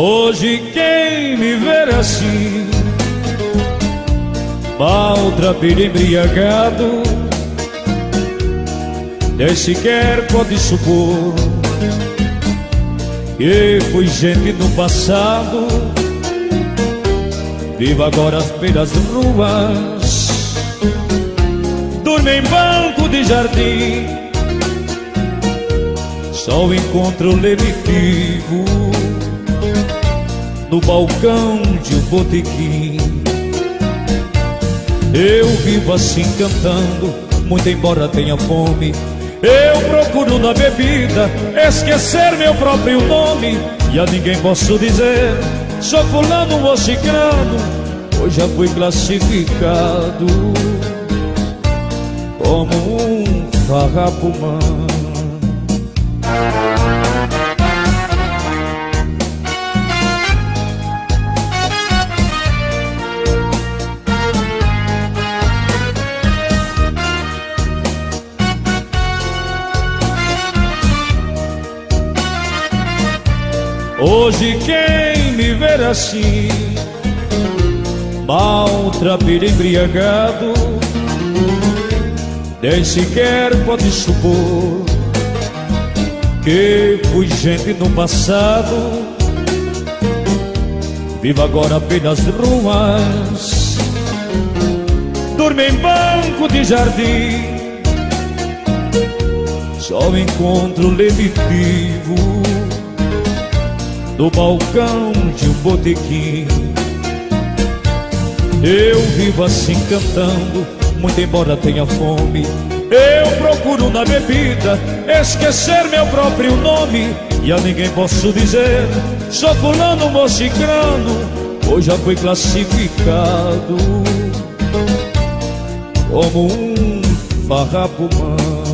Hoje quem me ver assim, maltrapilho embriagado, nem sequer pode supor que fui gente no passado. Vivo agora pelas ruas, durmo em banco de jardim, só encontro lenitivo no balcão de um botequim. Eu vivo assim cantando, muito embora tenha fome. Eu procuro na bebida esquecer meu próprio nome, e a ninguém posso dizer sou fulano ou ciclano, pois já fui classificado como um farrapumã. Hoje quem me ver assim, maltrapilho embriagado, nem sequer pode supor que fui gente no passado. Vivo agora pelas ruas, durmo em banco de jardim, só encontro lenitivo no balcão de um botequim. Eu vivo assim cantando, muito embora tenha fome. Eu procuro na bebida esquecer meu próprio nome, e a ninguém posso dizer sou fulano ou ciclano, pois já fui classificado como um farrapumã.